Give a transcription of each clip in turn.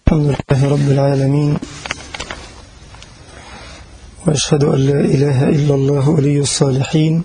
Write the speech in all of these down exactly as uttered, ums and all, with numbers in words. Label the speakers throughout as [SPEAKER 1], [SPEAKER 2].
[SPEAKER 1] الحمد لله رب العالمين، وأشهد أن لا إله إلا الله ولي الصالحين،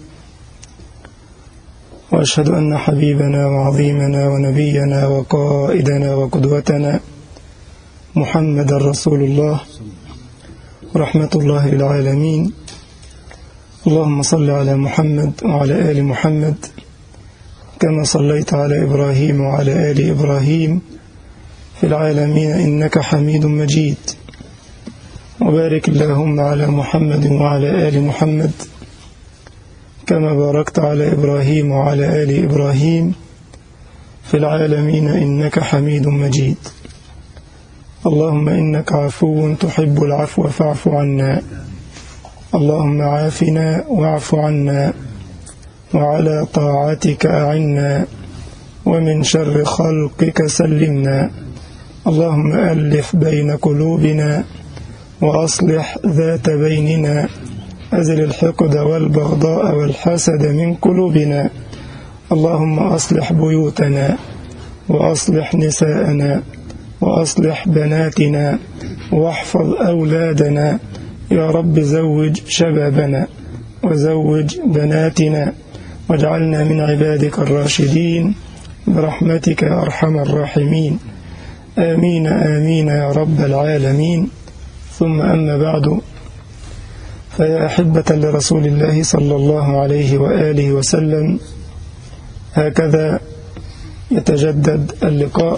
[SPEAKER 1] وأشهد أن حبيبنا وعظيمنا ونبينا وقائدنا وقدوتنا محمد رسول الله رحمة الله للعالمين. اللهم صل على محمد وعلى آل محمد كما صليت على إبراهيم وعلى آل إبراهيم في العالمين إنك حميد مجيد، وبارك اللهم على محمد وعلى آل محمد كما باركت على إبراهيم وعلى آل إبراهيم في العالمين إنك حميد مجيد. اللهم إنك عفو تحب العفو فاعف عنا، اللهم عافنا واعف عنا، وعلى طاعتك أعنا، ومن شر خلقك سلمنا. اللهم ألف بين قلوبنا وأصلح ذات بيننا، أزل الحقد والبغضاء والحسد من قلوبنا. اللهم أصلح بيوتنا وأصلح نساءنا وأصلح بناتنا واحفظ أولادنا يا رب. زوج شبابنا وزوج بناتنا واجعلنا من عبادك الراشدين برحمتك يا أرحم الراحمين. آمين آمين يا رب العالمين. ثم أما بعد، فيا أحبة لرسول الله صلى الله عليه وآله وسلم، هكذا يتجدد اللقاء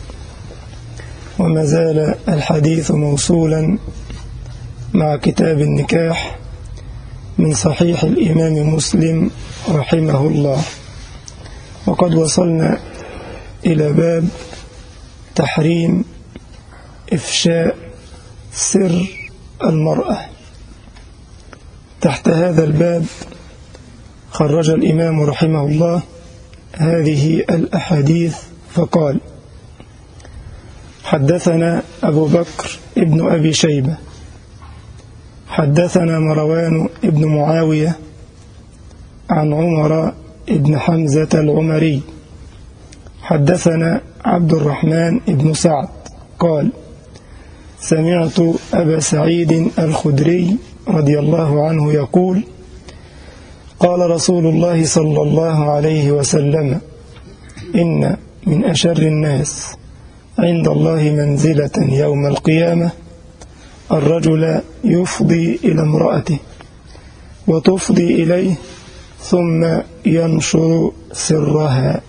[SPEAKER 1] وما زال الحديث موصولا مع كتاب النكاح من صحيح الإمام مسلم رحمه الله، وقد وصلنا إلى باب تحريم إفشاء سر المرأة. تحت هذا الباب خرج الإمام رحمه الله هذه الأحاديث فقال: حدثنا أبو بكر ابن أبي شيبة حدثنا مروان ابن معاوية عن عمر ابن حمزة العمري حدثنا عبد الرحمن ابن سعد قال: سمعت أبا سعيد الخدري رضي الله عنه يقول: قال رسول الله صلى الله عليه وسلم: إن من أشر الناس عند الله منزلة يوم القيامة الرجل يفضي إلى امرأته وتفضي إليه ثم ينشر سرها.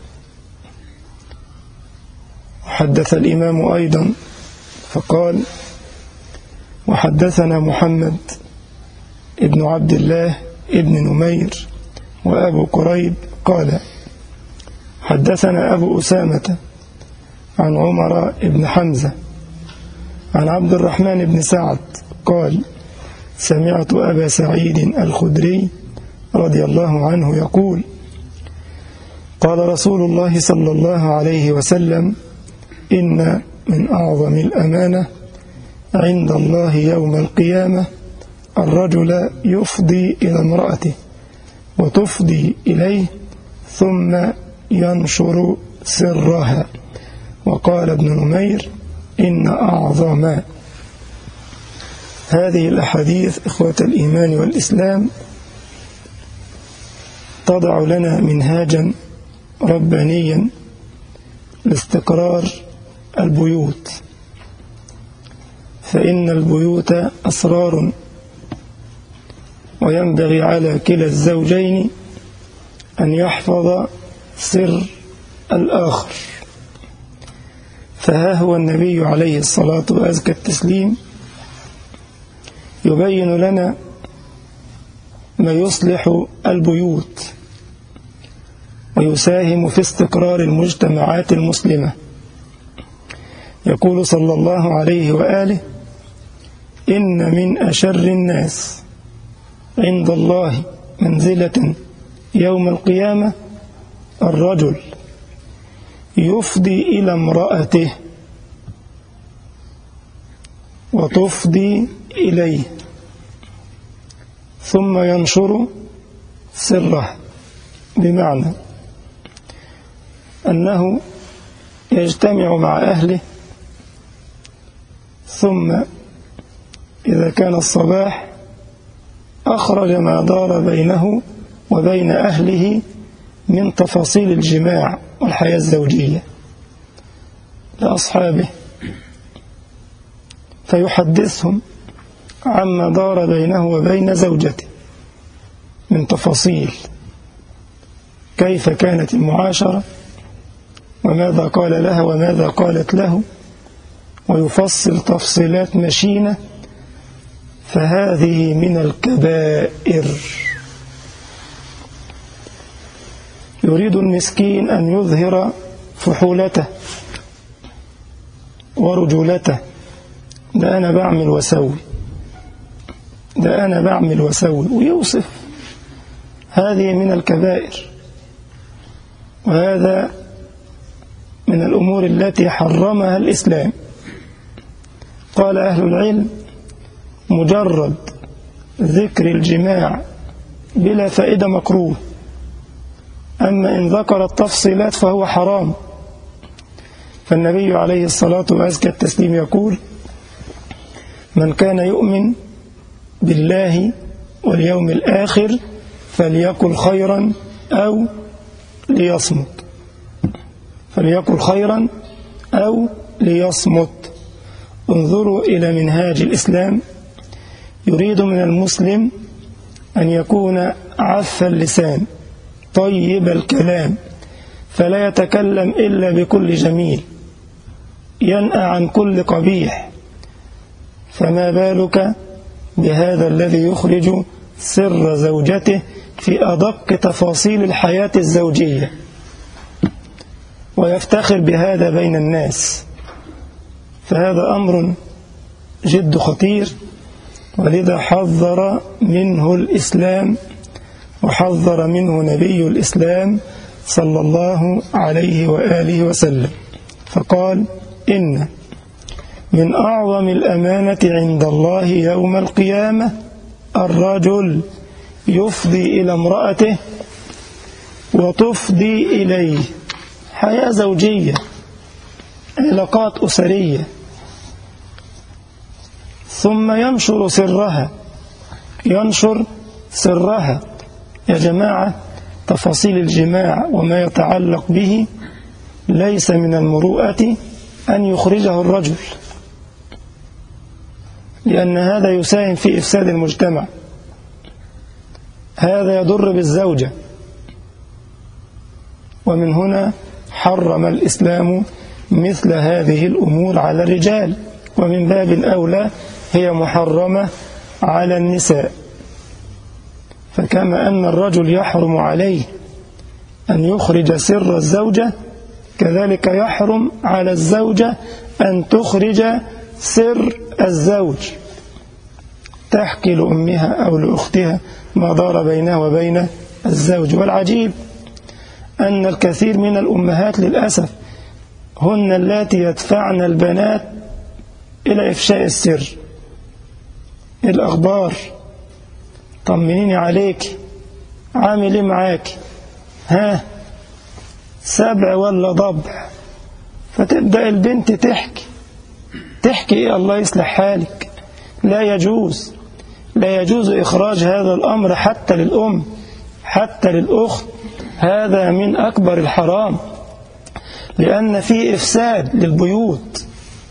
[SPEAKER 1] حدث الإمام أيضا فقال: وحدثنا محمد ابن عبد الله ابن نمير وأبو قريب قال: حدثنا أبو أسامة عن عمر ابن حمزة عن عبد الرحمن بن سعد قال: سمعت أبا سعيد الخدري رضي الله عنه يقول: قال رسول الله صلى الله عليه وسلم: إن من أعظم الأمانة عند الله يوم القيامة الرجل يفضي إلى امرأته وتفضي إليه ثم ينشر سرها. وقال ابن نمير: إن أعظم. هذه الأحاديث إخوة الإيمان والإسلام تضع لنا منهاجا ربانيا لاستقرار البيوت، فإن البيوت أسرار، وينبغي على كلا الزوجين أن يحفظ سر الآخر. فها هو النبي عليه الصلاة وأزكى التسليم يبين لنا ما يصلح البيوت ويساهم في استقرار المجتمعات المسلمة. يقول صلى الله عليه وآله: إن من أشر الناس عند الله منزلة يوم القيامة الرجل يفضي إلى امرأته وتفضي إليه ثم ينشر سره، بمعنى أنه يجتمع مع أهله ثم إذا كان الصباح أخرج ما دار بينه وبين أهله من تفاصيل الجماع والحياة الزوجية لأصحابه، فيحدثهم عما دار بينه وبين زوجته من تفاصيل، كيف كانت المعاشرة وماذا قال لها وماذا قالت له، ويفصل تفصيلات مشينة. فهذه من الكبائر. يريد المسكين أن يظهر فحولته ورجولته، ده أنا بعمل وسوي، ده أنا بعمل وسوي، ويوصف. هذه من الكبائر، وهذا من الأمور التي حرمها الإسلام. قال أهل العلم: مجرد ذكر الجماع بلا فائدة مكروه، أما إن ذكر التفصيلات فهو حرام. فالنبي عليه الصلاة وأزكى التسليم يقول: من كان يؤمن بالله واليوم الآخر فليقل خيرا أو ليصمت، فليقل خيرا أو ليصمت. انظروا إلى منهاج الإسلام، يريد من المسلم أن يكون عف اللسان طيب الكلام، فلا يتكلم إلا بكل جميل، ينأى عن كل قبيح. فما بالك بهذا الذي يخرج سر زوجته في أدق تفاصيل الحياة الزوجية ويفتخر بهذا بين الناس؟ فهذا أمر جد خطير، ولذا حذر منه الإسلام وحذر منه نبي الإسلام صلى الله عليه وآله وسلم، فقال: إن من أعظم الأمانة عند الله يوم القيامة الرجل يفضي إلى امرأته وتفضي إليه. حياة زوجية، علاقات أسرية، ثم ينشر سرها، ينشر سرها. يا جماعة، تفاصيل الجماع وما يتعلق به ليس من المروءة أن يخرجه الرجل، لأن هذا يساهم في إفساد المجتمع، هذا يضر بالزوجة. ومن هنا حرم الإسلام مثل هذه الأمور على الرجال، ومن باب أولى هي محرمة على النساء. فكما أن الرجل يحرم عليه أن يخرج سر الزوجة، كذلك يحرم على الزوجة أن تخرج سر الزوج، تحكي لأمها أو لأختها ما دار بينها وبين الزوج. والعجيب أن الكثير من الأمهات للأسف هن اللاتي يدفعن البنات إلى إفشاء السر. الأخبار، طمنيني عليك، عامل إيه معاك، ها سبع ولا ضبع؟ فتبدأ البنت تحكي تحكي إيه؟ الله يصلح حالك. لا يجوز لا يجوز إخراج هذا الأمر حتى للأم، حتى للأخت. هذا من أكبر الحرام، لأن فيه إفساد للبيوت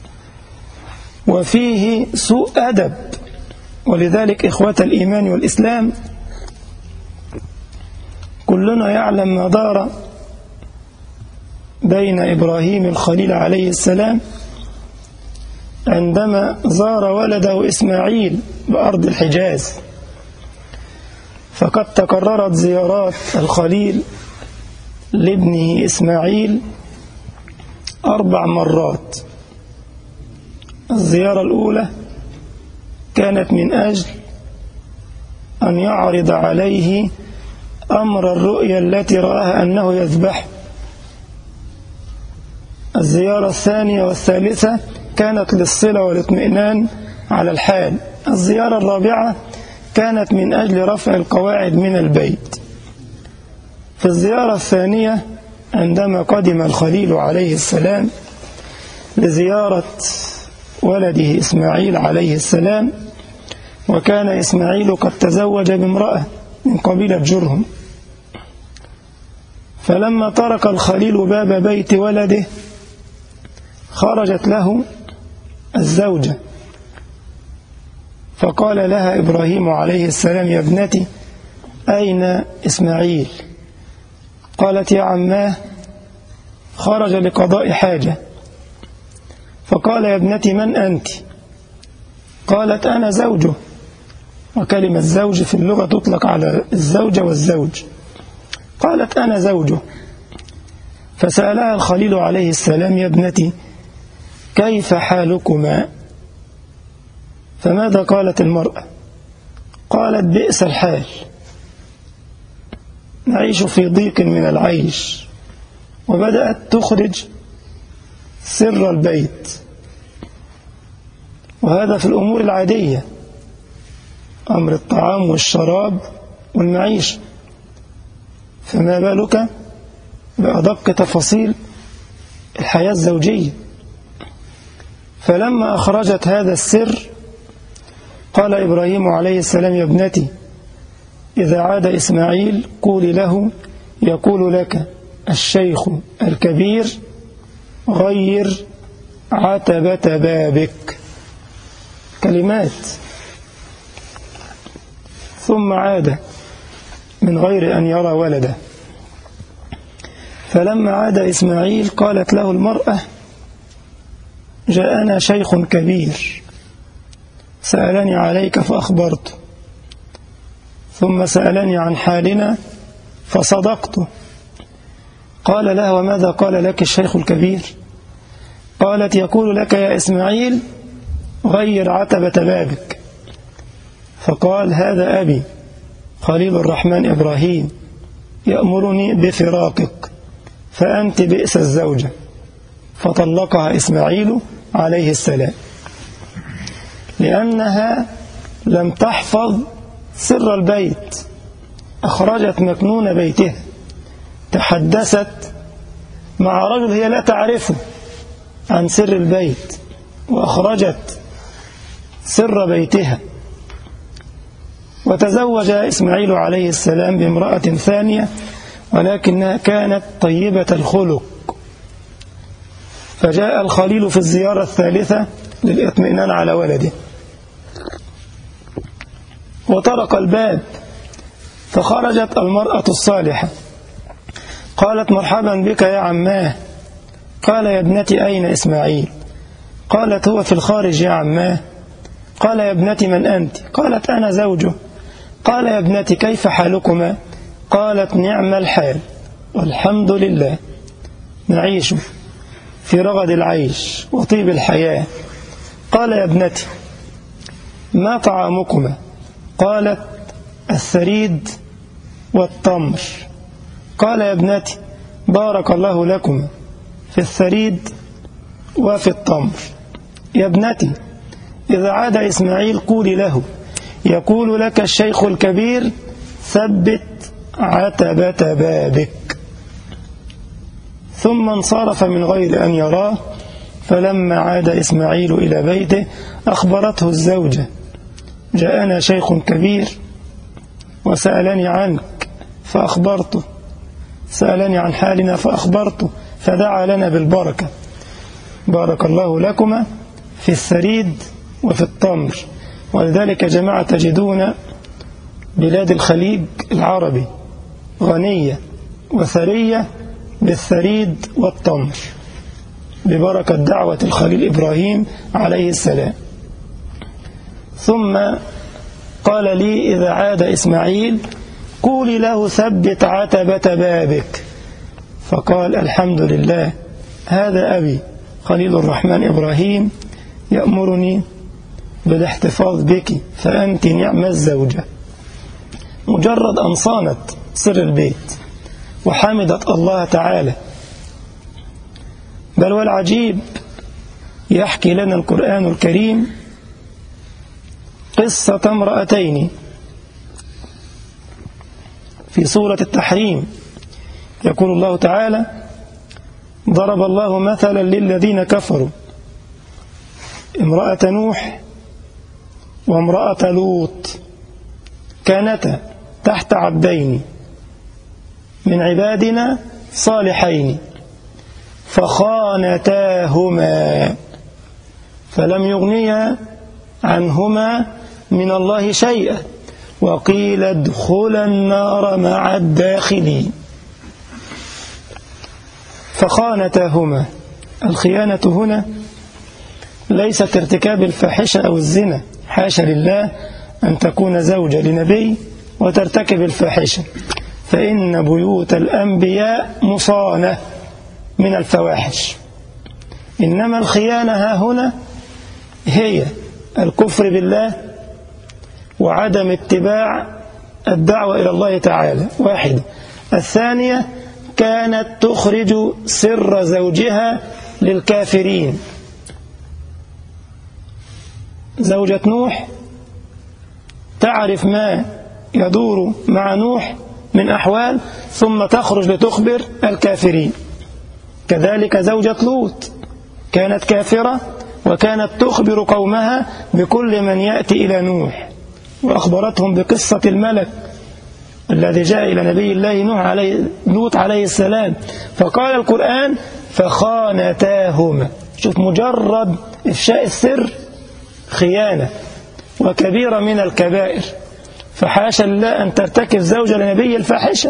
[SPEAKER 1] وفيه سوء أدب. ولذلك إخوة الإيمان والإسلام، كلنا يعلم ما دار بين إبراهيم الخليل عليه السلام عندما زار ولده إسماعيل بأرض الحجاز. فقد تكررت زيارات الخليل لابنه إسماعيل أربع مرات. الزيارة الأولى كانت من أجل أن يعرض عليه أمر الرؤيا التي رآها أنه يذبح. الزيارة الثانية والثالثة كانت للصلة والاطمئنان على الحال. الزيارة الرابعة كانت من أجل رفع القواعد من البيت. في الزيارة الثانية عندما قدم الخليل عليه السلام لزيارة ولده إسماعيل عليه السلام، وكان إسماعيل قد تزوج بامرأة من قبيلة جرهم. فلما طرق الخليل باب بيت ولده خرجت له الزوجة، فقال لها إبراهيم عليه السلام: يا ابنتي أين إسماعيل؟ قالت: يا عماه خرج لقضاء حاجة. فقال: يا ابنتي من أنت؟ قالت: أنا زوجه. وكلمة زوج في اللغة تطلق على الزوجة والزوج. قالت: أنا زوجه. فسألها الخليل عليه السلام: يا ابنتي كيف حالكما؟ فماذا قالت المرأة؟ قالت: بئس الحال، نعيش في ضيق من العيش. وبدأت تخرج سر البيت، وهذا في الأمور العادية، أمر الطعام والشراب والمعيشة، فما بالك بأدق تفاصيل الحياة الزوجية. فلما أخرجت هذا السر قال إبراهيم عليه السلام: يا ابنتي إذا عاد إسماعيل قولي له يقول لك الشيخ الكبير غير عتبة بابك. كلمات. ثم عاد من غير أن يرى ولده. فلما عاد إسماعيل قالت له المرأة: جاءنا شيخ كبير سألني عليك فأخبرته، ثم سألني عن حالنا فصدقته. قال لها: وماذا قال لك الشيخ الكبير؟ قالت: يقول لك يا إسماعيل غير عتبة بابك. فقال: هذا أبي خليل الرحمن إبراهيم يأمرني بفراقك، فأنت بئس الزوجة. فطلقها إسماعيل عليه السلام لأنها لم تحفظ سر البيت، أخرجت مكنون بيتها، تحدثت مع رجل هي لا تعرفه عن سر البيت، وأخرجت سر بيتها. وتزوج إسماعيل عليه السلام بامرأة ثانية، ولكنها كانت طيبة الخلق. فجاء الخليل في الزيارة الثالثة للإطمئنان على ولده، وطرق الباب، فخرجت المرأة الصالحة قالت: مرحبا بك يا عماه. قال: يا ابنتي أين إسماعيل؟ قالت: هو في الخارج يا عماه. قال: يا ابنتي من أنت؟ قالت: أنا زوجه. قال: يا ابنتي كيف حالكما؟ قالت: نعم الحال والحمد لله، نعيش في رغد العيش وطيب الحياة. قال: يا ابنتي ما طعامكما؟ قالت: الثريد والتمر. قال: يا ابنتي بارك الله لكما في الثريد وفي التمر. يا ابنتي إذا عاد إسماعيل قولي له يقول لك الشيخ الكبير ثبت عتبة بابك. ثم انصرف من غير أن يراه. فلما عاد إسماعيل إلى بيته أخبرته الزوجة: جاءنا شيخ كبير وسألني عنك فأخبرته، سألني عن حالنا فأخبرته، فدعا لنا بالبركة، بارك الله لكما في الثريد وفي التمر. ولذلك جماعة تجدون بلاد الخليج العربي غنية وثرية بالثريد والتمر ببركة دعوة الخليل إبراهيم عليه السلام. ثم قال لي: إذا عاد إسماعيل قولي له ثبت عتبة بابك. فقال: الحمد لله، هذا أبي خليل الرحمن إبراهيم يأمرني بالاحتفاظ بك، فأنت نعم الزوجة. مجرد أن صانت سر البيت وحمدت الله تعالى. بل والعجيب يحكي لنا القرآن الكريم قصة امرأتين في سورة التحريم. يقول الله تعالى: ضرب الله مثلا للذين كفروا امرأة نوح وامرأة لوط كانتا تحت عبدين من عبادنا صالحين فخانتاهما فلم يغنيا عنهما من الله شيئا وقيل ادخلا النار مع الداخلين. فخانتاهما، الخيانة هنا ليست ارتكاب الفاحشة أو الزنا، حاشا لله أن تكون زوجة لنبي وترتكب الفاحشة، فإن بيوت الأنبياء مصانة من الفواحش. إنما الخيانة ها هنا هي الكفر بالله وعدم اتباع الدعوة إلى الله تعالى، واحدة. الثانية كانت تخرج سر زوجها للكافرين. زوجة نوح تعرف ما يدور مع نوح من أحوال ثم تخرج لتخبر الكافرين. كذلك زوجة لوط كانت كافرة وكانت تخبر قومها بكل من يأتي إلى نوح، وأخبرتهم بقصة الملك الذي جاء إلى نبي الله نوح عليه لوط عليه السلام، فقال القرآن فخانتاهما. شوف، مجرد إفشاء السر خيانة وكبيرة من الكبائر، فحاشا لله أن ترتكب زوجة لنبي الفاحشة.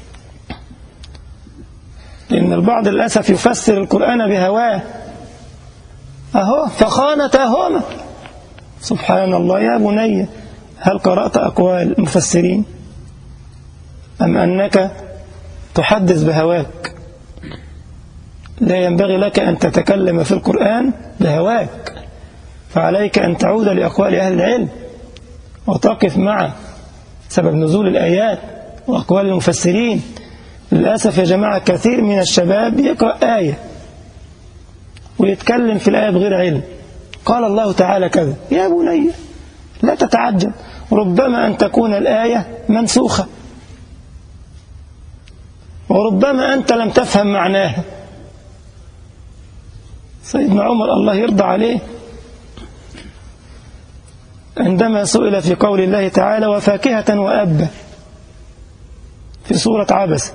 [SPEAKER 1] لأن البعض للأسف يفسر القرآن بهواه، أهو فخانتاهما. سبحان الله يا بني، هل قرأت أقوال المفسرين أم أنك تحدث بهواك؟ لا ينبغي لك أن تتكلم في القرآن بهواك، فعليك أن تعود لأقوال أهل العلم وتقف مع سبب نزول الآيات وأقوال المفسرين. للأسف يا جماعة كثير من الشباب يقرأ آية ويتكلم في الآية بغير علم، قال الله تعالى كذا. يا بني لا تتعجب، ربما أن تكون الآية منسوخة وربما أنت لم تفهم معناها. سيدنا عمر الله يرضى عليه عندما سئل في قول الله تعالى وفاكهة وأبا في سورة عبس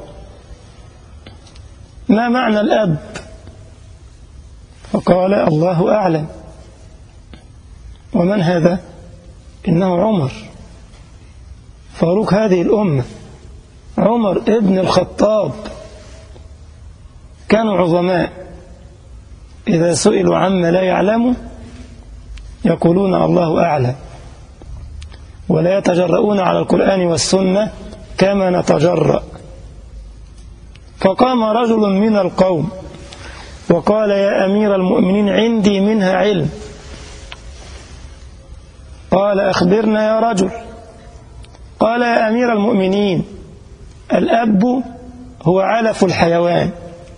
[SPEAKER 1] ما معنى الأب؟ فقال الله أعلم. ومن هذا؟ إنه عمر فاروق هذه الأمة، عمر ابن الخطاب. كانوا عظماء إذا سئلوا عما لا يعلموا يقولون الله أعلم، ولا يتجرؤون على القرآن والسنة كما نتجرأ. فقام رجل من القوم وقال يا أمير المؤمنين عندي منها علم. قال أخبرنا يا رجل. قال يا أمير المؤمنين الأب هو علف الحيوان.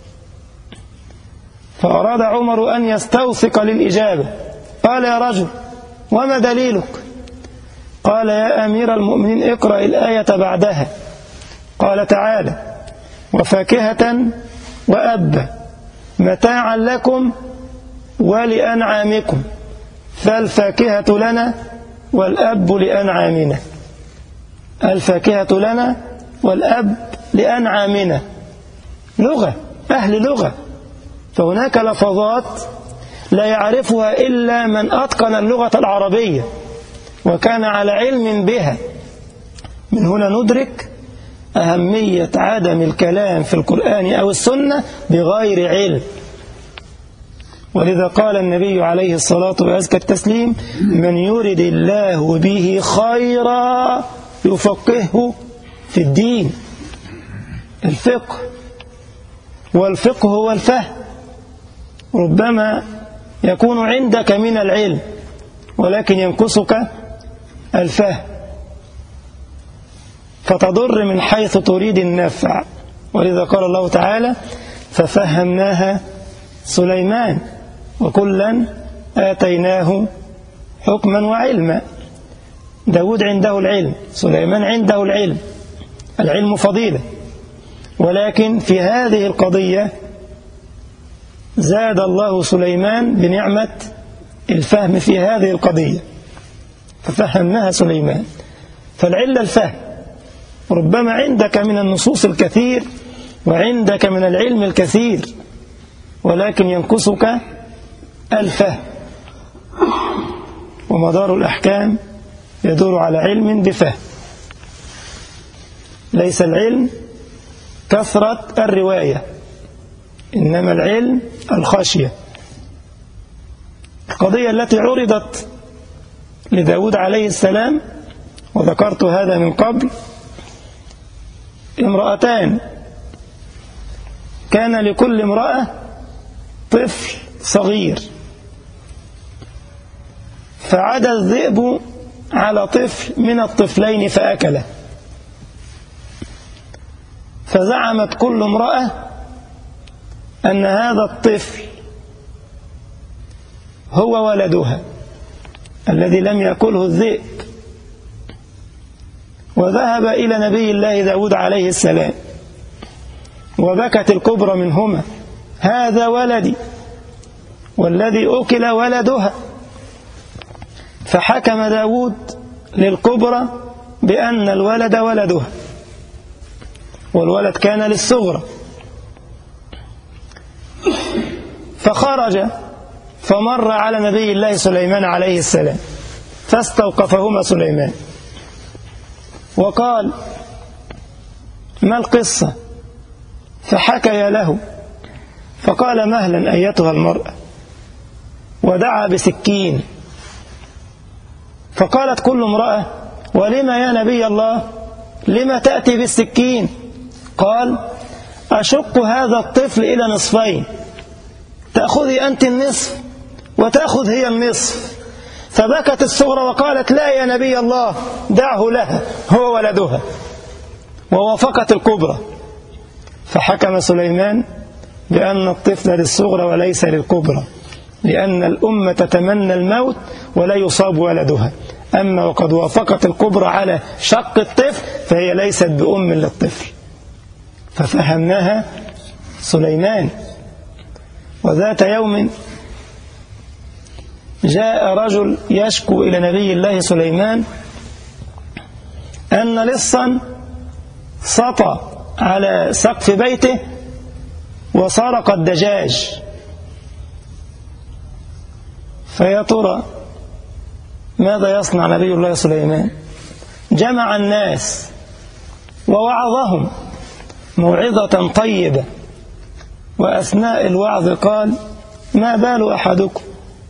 [SPEAKER 1] فأراد عمر أن يستوثق للإجابة، قال يا رجل وما دليلك؟ قال يا أمير المؤمنين اقرأ الآية بعدها. قال تعالى وفاكهة وأبا متاعا لكم ولأنعامكم، فالفاكهة لنا والأب لأنعامنا. الفاكهة لنا والأب لأنعامنا. لغة، أهل لغة، فهناك لفظات لا يعرفها إلا من أتقن اللغة العربية وكان على علم بها. من هنا ندرك أهمية عدم الكلام في القرآن أو السنة بغير علم. ولذا قال النبي عليه الصلاة وأزكى التسليم من يرد الله به خيرا يفقهه في الدين. الفقه، والفقه هو الفهم. ربما يكون عندك من العلم ولكن ينقصك الفهم فتضر من حيث تريد النفع. ولذا قال الله تعالى ففهمناها سليمان وكلا آتيناه حكما وعلما. داود عنده العلم، سليمان عنده العلم، العلم فضيلة، ولكن في هذه القضية زاد الله سليمان بنعمة الفهم في هذه القضية، ففهمناها سليمان. فالعلة الفهم. ربما عندك من النصوص الكثير وعندك من العلم الكثير، ولكن ينقصك الفهم. ومدار الأحكام يدور على علم بفهم. ليس العلم كثرة الرواية، إنما العلم الخشية. القضية التي عرضت لداود عليه السلام، وذكرت هذا من قبل، امرأتان، كان لكل امرأة طفل صغير، فعدا الذئب على طفل من الطفلين فأكله، فزعمت كل امرأة أن هذا الطفل هو ولدها الذي لم يأكله الذئب، وذهب إلى نبي الله داود عليه السلام، وبكت الكبرى منهما: هذا ولدي والذي أكل ولدها. فحكم داود للكبرى بأن الولد ولدها، والولد كان للصغرى. فخرج فمر على نبي الله سليمان عليه السلام، فاستوقفهما سليمان وقال: ما القصة؟ فحكي له، فقال: مهلا أيتها المرأة، ودعا بسكين. فقالت كل امرأة: ولما يا نبي الله؟ لما تأتي بالسكين؟ قال: أشق هذا الطفل إلى نصفين، تأخذي أنت النصف وتأخذ هي النصف. فبكت الصغرى وقالت: لا يا نبي الله، دعه لها، هو ولدها. ووافقت الكبرى. فحكم سليمان بأن الطفل للصغرى وليس للكبرى، لأن الأم تتمنى الموت ولا يصاب ولدها. أما وقد وافقت الكبرى على شق الطفل فهي ليست بأم للطفل. ففهمناها سليمان. وذات يوم جاء رجل يشكو إلى نبي الله سليمان أن لصا سطى على سقف بيته وسرق الدجاج. فيا ترى ماذا يصنع نبي الله سليمان؟ جمع الناس ووعظهم موعظة طيبة، وأثناء الوعظ قال: ما بال أحدكم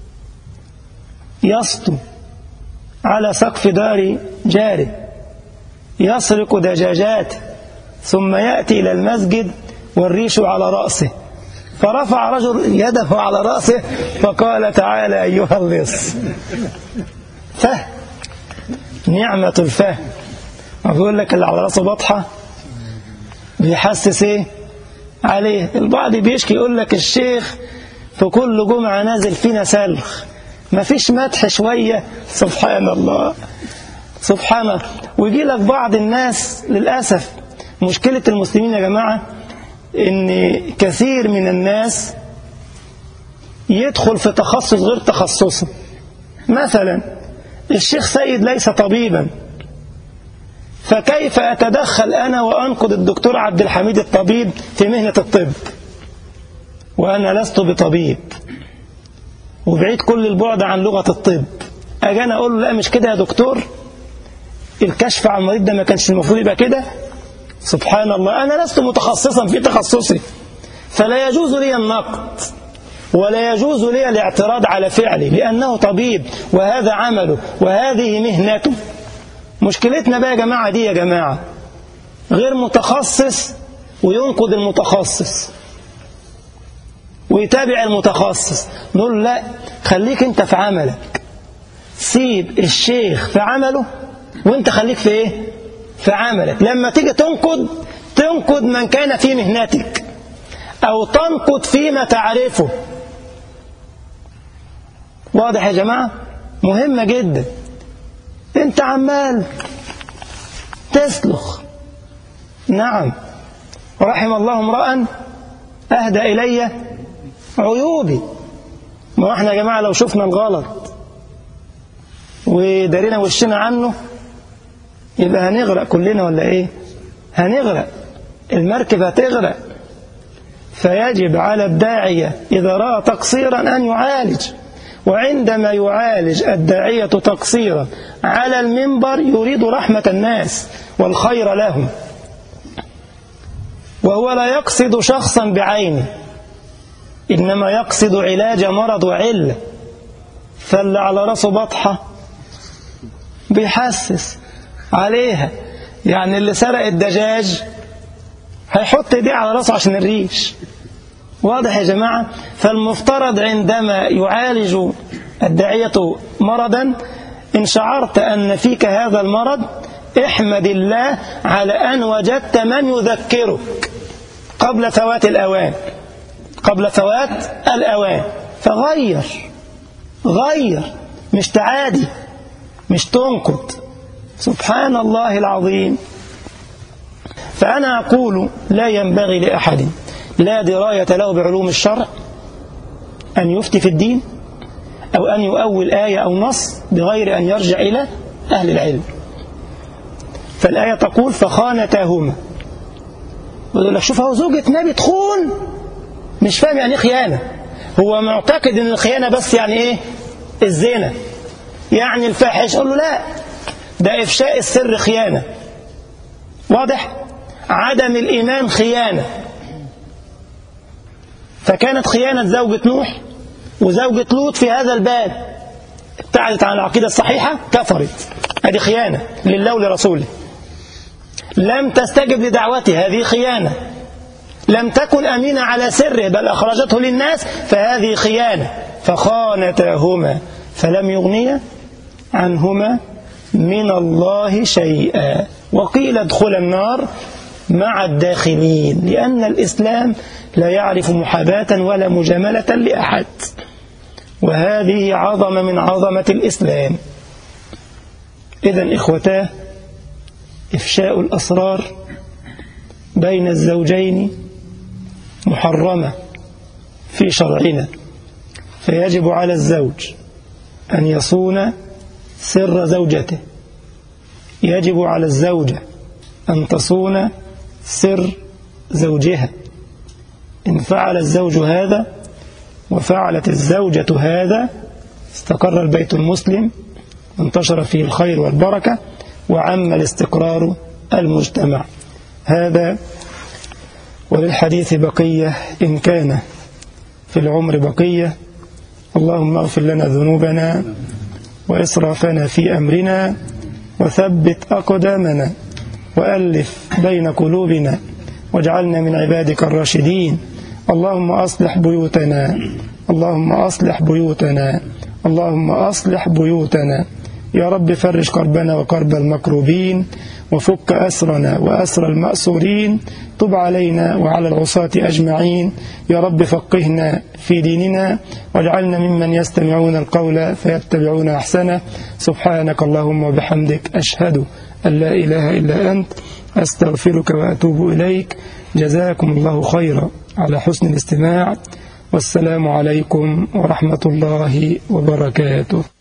[SPEAKER 1] يسطو على سقف دار جاره يسرق دجاجات ثم يأتي إلى المسجد والريش على رأسه؟ فرفع رجل يده على رأسه فقال: تعالى أيها اللص. فهم، نعمة الفهم. أقول لك اللي على رأسه بطحة بيحسس إيه عليه. البعض بيشكي يقول لك الشيخ في كل جمعة نازل فينا سلخ، ما فيش مدح شوية. سبحان الله سبحان الله. ويجي لك بعض الناس، للأسف مشكلة المسلمين يا جماعة إن كثير من الناس يدخل في تخصص غير تخصصه. مثلا الشيخ سيد ليس طبيبا، فكيف أتدخل أنا وأنقد الدكتور عبد الحميد الطبيب في مهنة الطب وأنا لست بطبيب وبعيد كل البعد عن لغة الطب؟ أجي أنا أقول له: لا مش كده يا دكتور، الكشف عن المريض ده ما كانش المفروض يبقى كده. سبحان الله، أنا لست متخصصا في تخصصي، فلا يجوز لي النقد ولا يجوز لي الاعتراض على فعلي، لأنه طبيب وهذا عمله وهذه مهنته. مشكلتنا بقى يا جماعة دي، يا جماعة غير متخصص وينقد المتخصص ويتابع المتخصص. نقول: لا، خليك انت في عملك، سيب الشيخ في عمله وانت خليك في ايه؟ في عملك. لما تيجي تنقد، تنقد من كان في مهنتك او تنقد فيما تعرفه. واضح يا جماعة؟ مهمة جدا. انت عمال تسلخ. نعم، رحم الله امرأ أهدى إلي عيوبي ما احنا يا جماعة لو شفنا الغلط ودارينا وشنا عنه يبقى هنغرق كلنا ولا ايه؟ هنغرق، المركب هتغرق. فيجب على الداعية إذا رأى تقصيرا أن يعالج، وعندما يعالج الداعية تقصيرا على المنبر يريد رحمة الناس والخير لهم، وهو لا يقصد شخصا بعينه، إنما يقصد علاج مرض وعلة. فاللي على رأسه بطحة بيحسس عليها، يعني اللي سرق الدجاج هيحط ايديه على رأسه عشان الريش. واضح يا جماعة؟ فالمفترض عندما يعالج الداعية مرضا إن شعرت أن فيك هذا المرض احمد الله على أن وجدت من يذكرك قبل فوات الأوان، قبل فوات الأوان. فغير غير، مش تعادي، مش تنقد. سبحان الله العظيم. فأنا أقول لا ينبغي لأحد لا دراية له بعلوم الشرع أن يفتي في الدين أو أن يؤول آية أو نص بغير أن يرجع إلى أهل العلم. فالآية تقول فخانتاهما. يقول لك شوف هو زوجة نبي تخون، مش فاهم يعني خيانة. هو معتقد أن الخيانة بس يعني إيه؟ الزنا، يعني الفاحش. أقول له لا، ده إفشاء السر خيانة. واضح؟ عدم الإيمان خيانة. فكانت خيانة زوجة نوح وزوجة لوط في هذا الباب، ابتعدت عن العقيدة الصحيحة، كفرت، هذه خيانة لله ولرسوله. لم تستجب لدعوته، هذه خيانة. لم تكن أمينة على سره بل أخرجته للناس، فهذه خيانة. فخانتاهما فلم يغنيا عنهما من الله شيئا وقيل ادخل النار مع الداخلين، لأن الإسلام لا يعرف محاباة ولا مجاملة لأحد، وهذه عظمة من عظمة الإسلام. إذن إخوتاه، إفشاء الأسرار بين الزوجين محرمة في شرعنا، فيجب على الزوج أن يصون سر زوجته، يجب على الزوجة أن تصون سر زوجها. إن فعل الزوج هذا وفعلت الزوجة هذا استقر البيت المسلم، انتشر فيه الخير والبركة، وعم الاستقرار المجتمع. هذا وللحديث بقية إن كان في العمر بقية. اللهم اغفر لنا ذنوبنا وإسرافنا في أمرنا وثبت أقدامنا وألف بين قلوبنا واجعلنا من عبادك الراشدين. اللهم أصلح بيوتنا، اللهم أصلح بيوتنا، اللهم أصلح بيوتنا. يا رب فرج كربنا وكرب المكروبين، وفك أسرنا وأسر المأسورين. تب علينا وعلى العصاة أجمعين. يا رب فقهنا في ديننا واجعلنا ممن يستمعون القول فيتبعون أحسنه. سبحانك اللهم وبحمدك، أشهد أن لا إله إلا أنت، أستغفرك وأتوب إليك. جزاكم الله خيرا على حسن الاستماع، والسلام عليكم ورحمة الله وبركاته.